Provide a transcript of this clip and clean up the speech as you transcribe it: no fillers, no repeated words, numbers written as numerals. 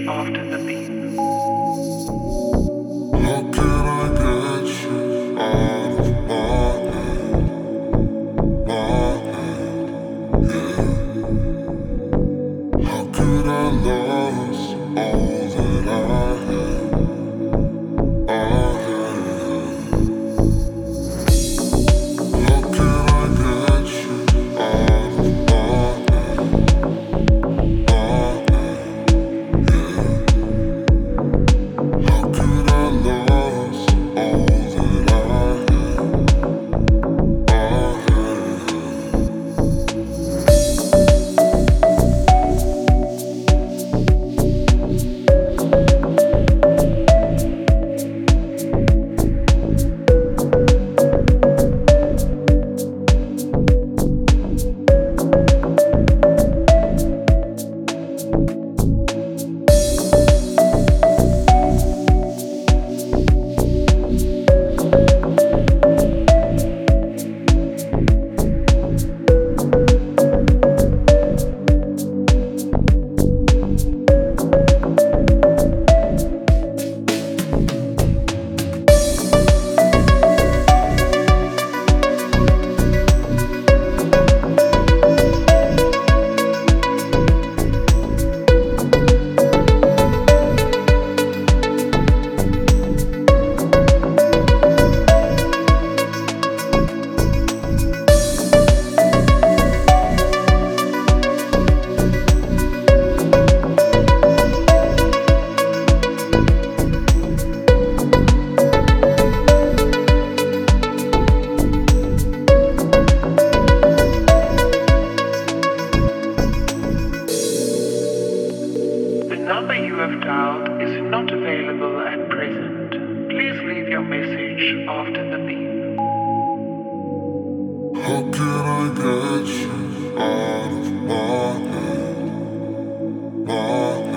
after the beep. How can I get you out of my head, yeah? How could I lose all that I had? How can I get you out of my head, yeah? How could I lose all that I had? The number you have dialed is not available at present. Please leave your message after the beep. How can I get you out of my head?